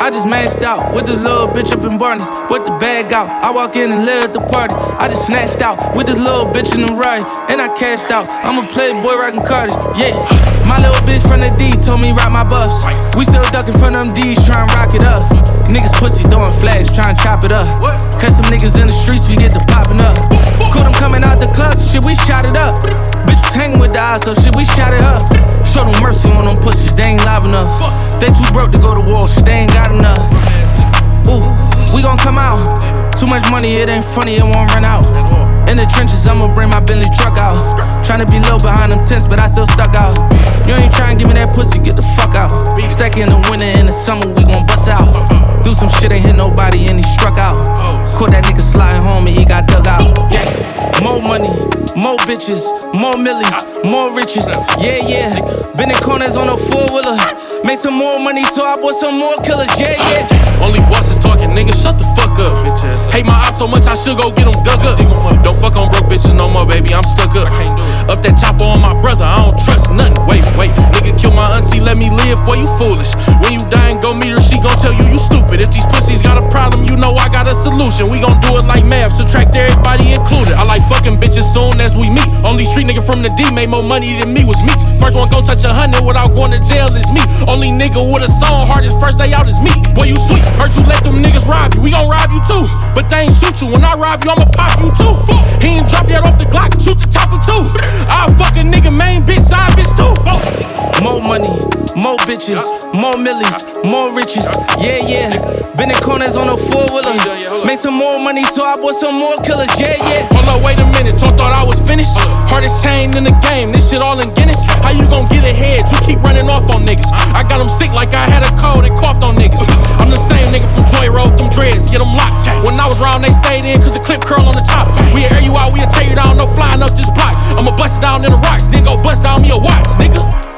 I just mashed out with this little bitch up in Barney's, with the bag out. I walk in and lit at the party. I just snatched out with this little bitch in the ride, and I cashed out. I'm a playboy rockin' Carters, yeah. My little bitch from the D told me ride my buffs. We still duckin' from them D's, tryin' rock it up. Niggas pussy throwing flags, tryin' chop it up. Cause some niggas in the streets, we get to poppin' up. Caught them coming out the club, so shit, we shot it up. Bitches hanging with the eyes, so shit, we shot it up. Show them mercy on them pussies, they ain't live enough. They too broke to go to war, shit, they ain't got enough. Ooh, we gon' come out. Too much money, it ain't funny, it won't run out. In the trenches, I'ma bring my Bentley truck out. Tryna be low behind them tents, but I still stuck out. You ain't tryna give me that pussy, get the fuck out. Stack in the winter, in the summer, we gon' bust out. Do some shit, ain't hit nobody, and he struck out. Caught that nigga sliding home, and he got dug out. Yeah. More money, more bitches, more millies, more riches. Yeah, yeah. Been in corners on a four-wheeler. Made some more money, so I bought some more killers. Yeah, yeah. Only bosses talking, nigga, shut the fuck up. Hate my ops so much, I should go get them dug up. Don't fuck on broke bitches no more, baby, I'm stuck up. Up that chopper on my brother, I don't trust nothing. Wait, nigga, kill my auntie, let me live, boy, you foolish. When you die and go meet her, she gon' tell you you stupid. If these pussies got a problem, you know I got a solution. We gon' do it like math, subtract everybody included. I like fucking bitches soon as we meet. Only street nigga from the D made more money than me was Meeks. First one gon' touch 100 without going to jail is me. Only nigga with a song hardest first day out is me. Boy, you sweet, heard you let them niggas rob you. We gon' rob you too, but they ain't shoot you. When I rob you, I'ma pop you too. He ain't drop yet off the Glock, shoot the chopper too. I'll fuck a nigga main bitch, side bitch too. More money, more bitches, more millies, more riches. Yeah, yeah. Been in corners on a four-wheeler. Made some more money, so I bought some more killers. Yeah, yeah. Hold up, wait a minute, y'all thought I was finished? Hardest chain in the game, this shit all in Guinness. How you gon' get ahead? You keep running off on niggas. I got them sick like I had a cold and coughed on niggas. I'm the same nigga from Joy Road, them dreads, get them locks. When I was round, they stayed in, cause the clip curl on the top. We'll air you out, we'll tear you down, no flying up this block. I'ma bust it down in the rocks, then go bust down me a watch, nigga.